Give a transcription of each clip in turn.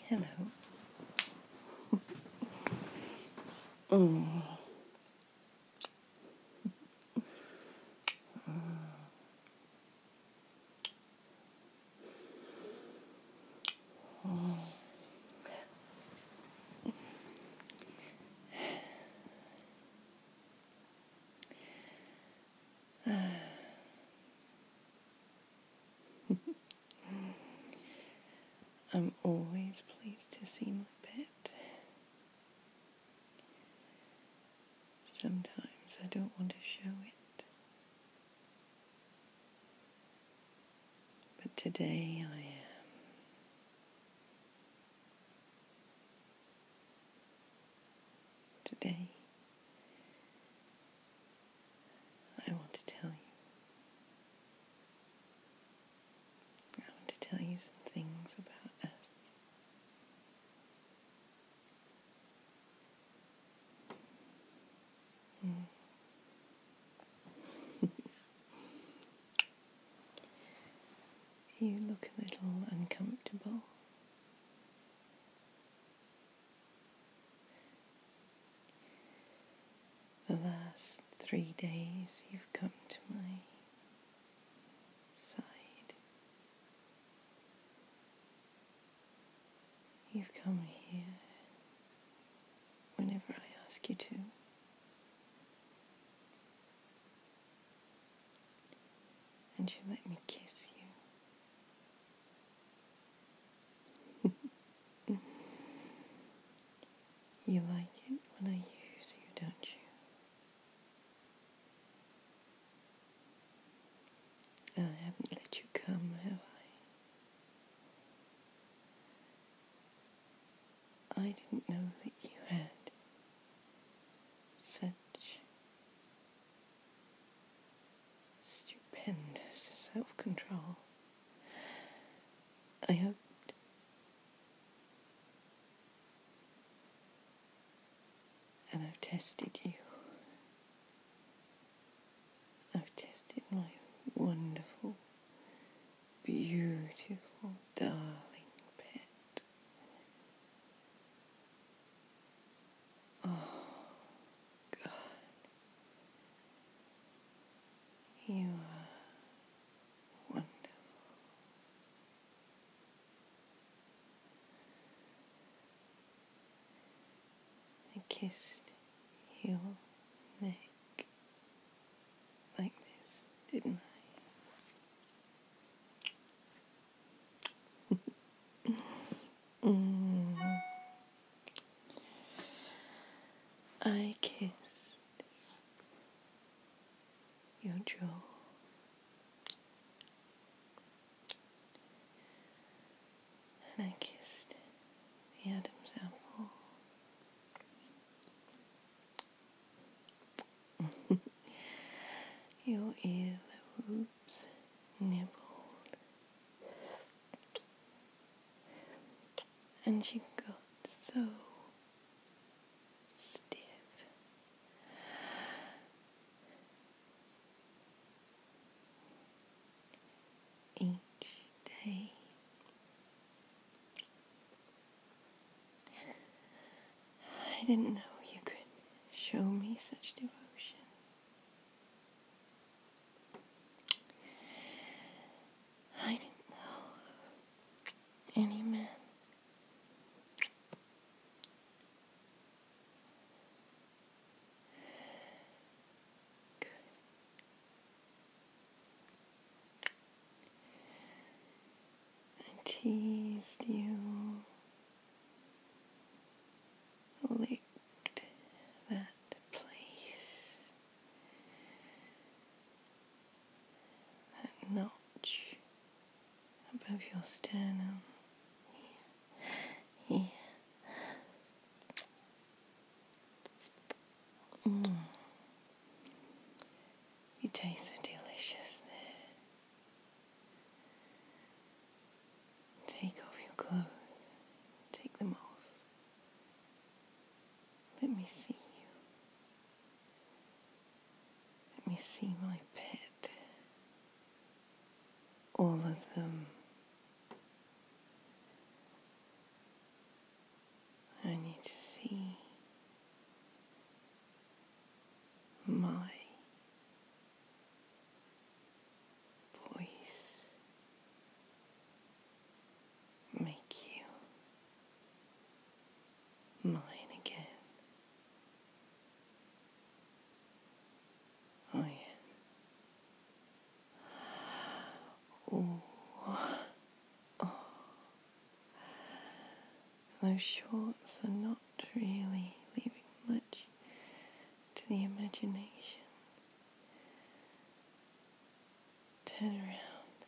Hello. Mm. I'm always pleased to see my pet. Sometimes I don't want to show it, but today I am. Today I want to tell you. I want to tell you some things about us. You look a little uncomfortable. The last 3 days you've come to my side. You've come here whenever I ask you to. And you let me kiss you. You like it when I use you, don't you? And I haven't let you come, have I? I didn't know that you had such stupendous self-control. I hoped. And I've tested you. I've tested my wonderful, beautiful, darling pet. Oh, God. You are wonderful. I kissed your neck like this, didn't I? I kissed your jaw. And I kissed the Adam's apple. Your earlobes nibbled. And you got so stiff. Each day. I didn't know you could show me such devotion. I didn't know any man could. I teased you, licked that place, that notch above your sternum. Here. You taste so delicious there. Take off your clothes. Take them off. Let me see you. Let me see my pet. All of them. make you mine again. Oh yes. Oh. Those shorts are not really leaving much to the imagination. Turn around.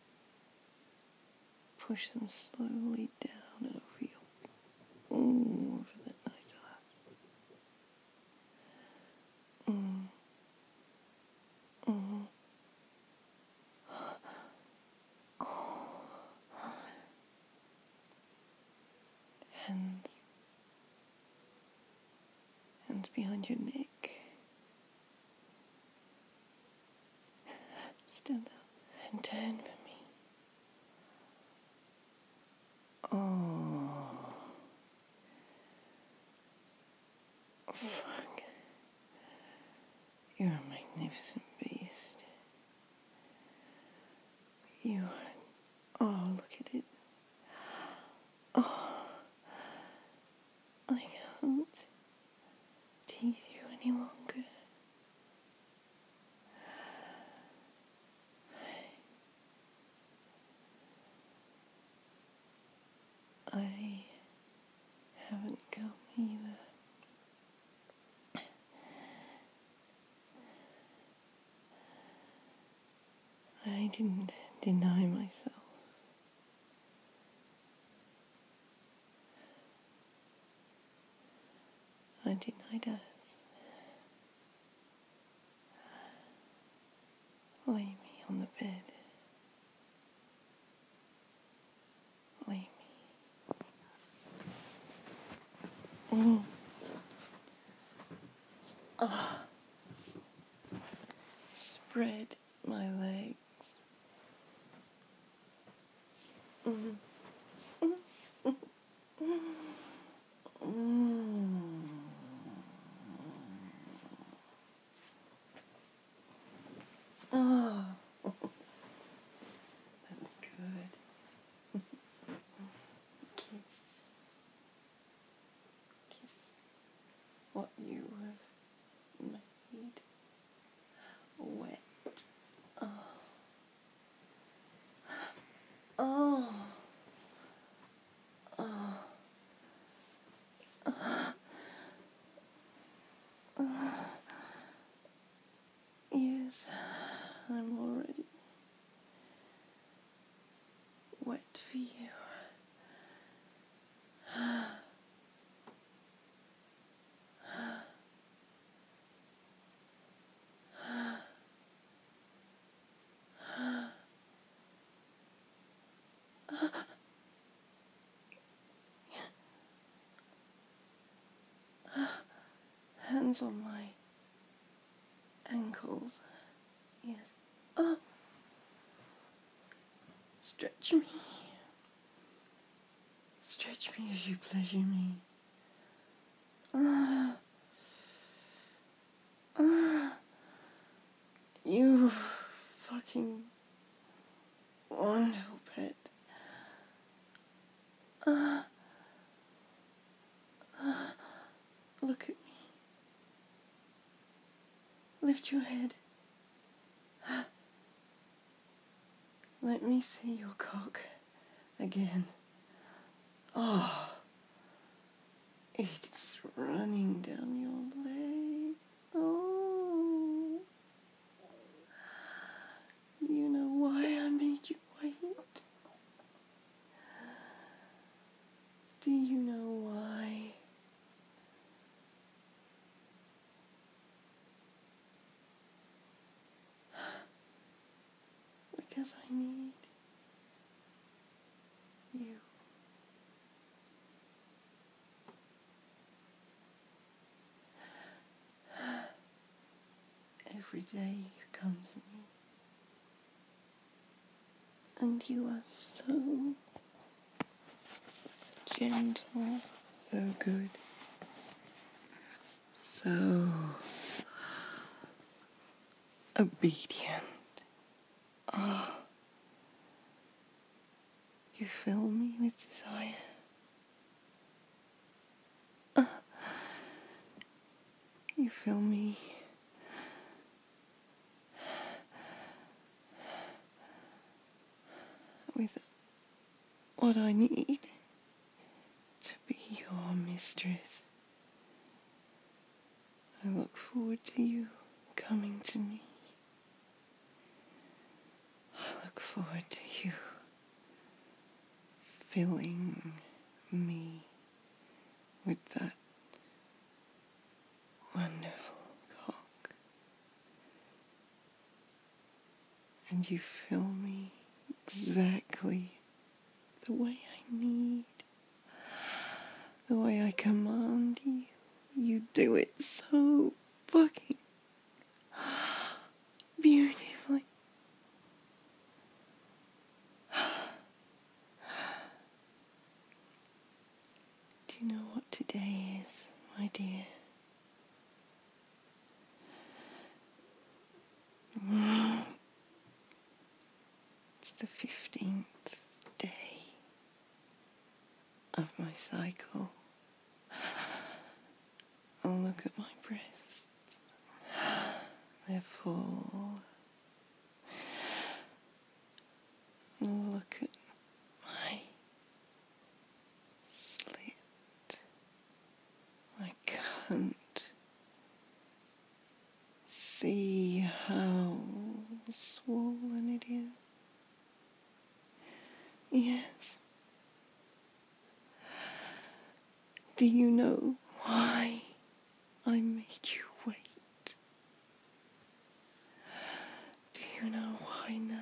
Push them slowly down over you. Ooh, over that nice ass. Hands. Hands behind your neck. Stand up and turn for me. Oh. Fuck. You're a magnificent beast. You. Oh, look at it. Oh. I can't tease you any longer. I haven't come either. I didn't deny myself. I denied us. Lay me on the bed. Lay me. Spread my legs. Oh, that's good. Kiss. Kiss what you have made wet. Oh. Yes, I'm already wet for you. Hands on my ankles. Yes. Oh. Stretch me. Stretch me as you pleasure me. You fucking wonderful pet. Look at me. Lift your head. Let me see your cock again. Oh, it's running down your leg. Oh, do you know why I made you wait? Do you know why? Because I need you. Every day you come to me, and you are so gentle, so good, so obedient. Oh, You fill me with desire. You fill me with what I need to be your mistress. I look forward to you coming to me. I look forward to you filling me with that wonderful cock. And you fill me exactly the way I need, the way I command you. You do it so fucking beautifully. Do you know what today is, my dear? It's the 15th day of my cycle. Oh, look at my breasts. They're full. Look at my slit. I can't see how swollen it is. Yes. Do you know why I made you wait? Do you know why now?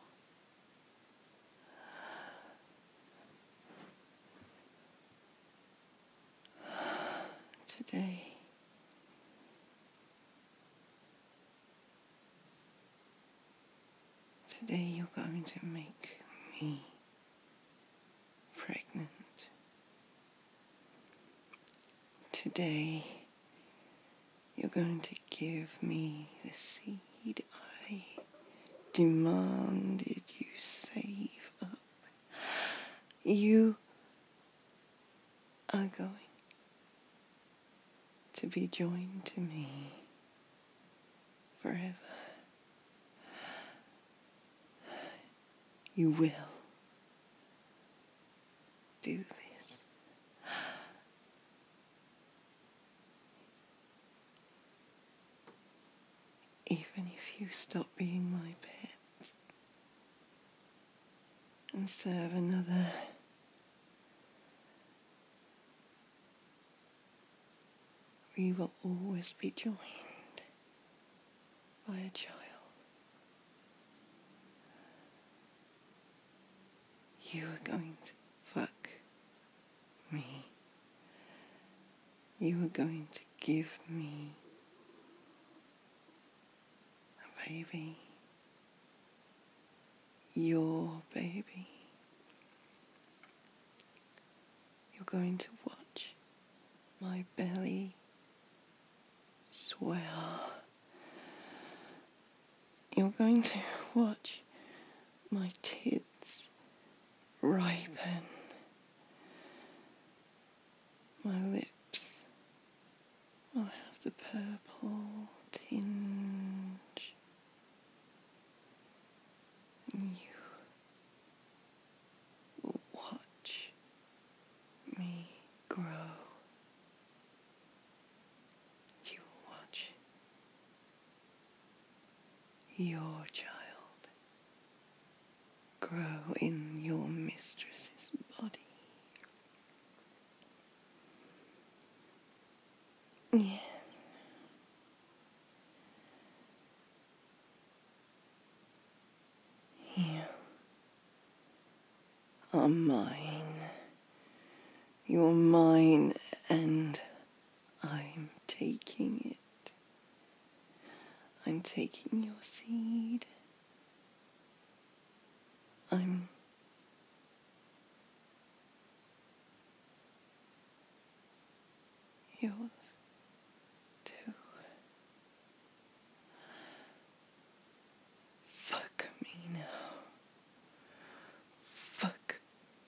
Today you're going to make me pregnant. Today you're going to give me the seed I demanded you save up. You are going to be joined to me forever. You will do this. Even if you stop being my pet and serve another, we will always be joined by a child. You are going to fuck me. You are going to give me a baby. Your baby. You're going to watch my belly swell. You're going to watch my tits ripen. My lips will have the purple tinge. And you will watch me grow. You will watch your child grow in your mistress's body. Yeah. You are mine. You're mine, and I'm taking it. I'm taking your seed. I'm yours too. Fuck me now. Fuck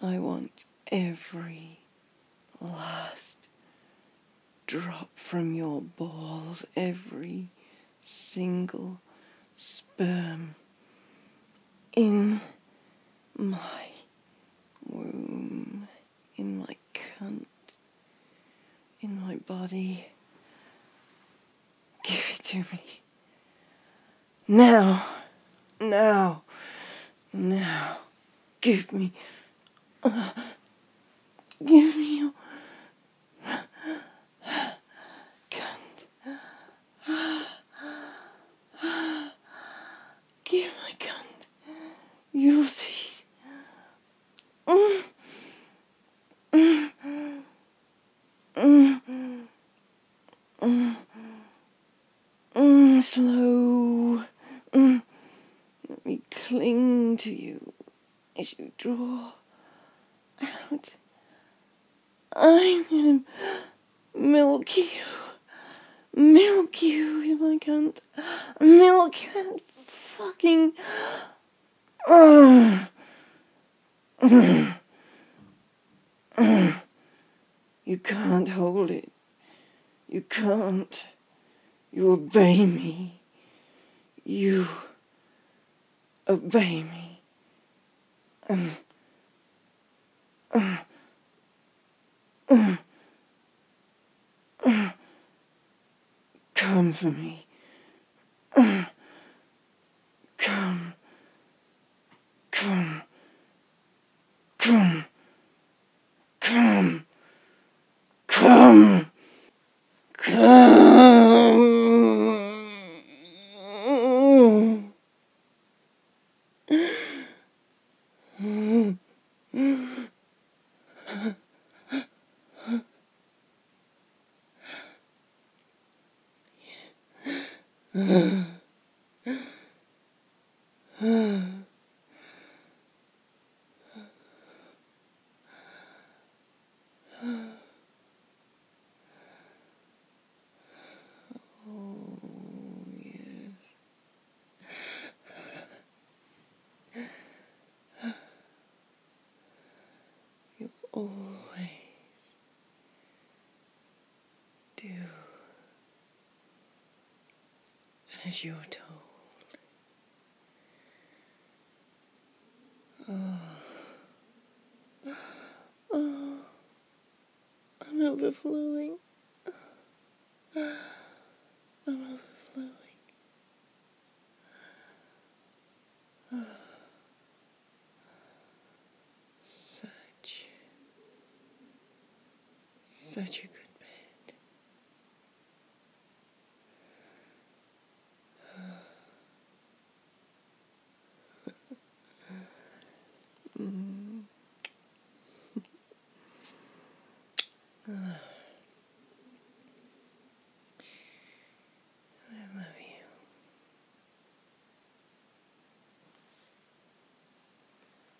I want every last drop from your balls, every single sperm in my womb, in my cunt, in my body. Give it to me. Now. Now. Now. Give me. Give me your cunt. Give my cunt. You'll see. Slow. Let me cling to you as you draw out. I'm gonna milk you. Milk you with my cunt. Milk that fucking. You can't hold it. You can't. You obey me. You obey me. Come for me. Come. Come. Come. Come. Come. You always do as you're told. Oh, I'm overflowing. I'm overflowing. Such a good bed. Mm.